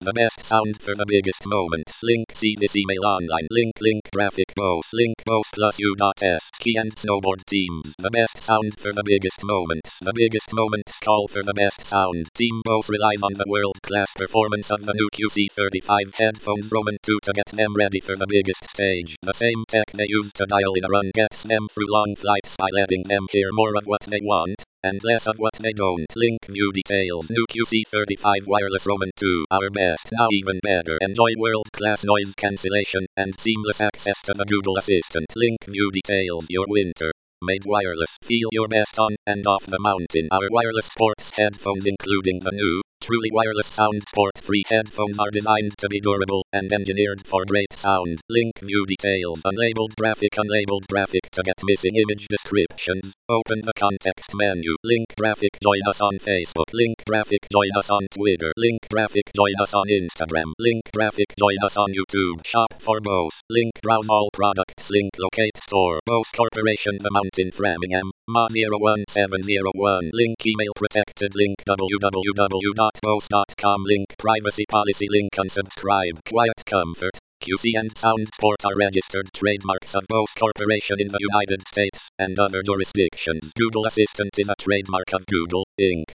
The best sound for the biggest moments. Link, see this email online. Link graphic Bose. Link Bose plus U.S. Ski and snowboard teams. The best sound for the biggest moments. The biggest moments call for the best sound. Team Bose relies on the world-class performance of the new QC35 headphones Roman 2 to get them ready for the biggest stage. The same tech they use to dial in a run gets them through long flights by letting them hear more of what they want and less of what they don't. Link view details. New QC35 wireless Roman 2. Our best, now even better. Enjoy world-class noise cancellation and seamless access to the Google Assistant. Link view details. Your winter made wireless. Feel your best on and off the mountain. Our wireless sports headphones, including the new truly wireless sound sport-free headphones, are designed to be durable and engineered for great sound. Link view details. Unlabeled graphic to get missing image descriptions. Open the context menu. Link graphic join us on Facebook. Link graphic join us on Twitter. Link graphic join us on Instagram. Link graphic join us on YouTube. Shop for Bose. Link browse all products. Link locate store. Bose Corporation, The Mountain, Framingham. Ma 01701. Link email protected. Link www.bose.com. Link privacy policy. Link unsubscribe. Quiet Comfort, QC and Sound Sport are registered trademarks of Bose Corporation in the United States and other jurisdictions. Google Assistant is a trademark of Google, Inc.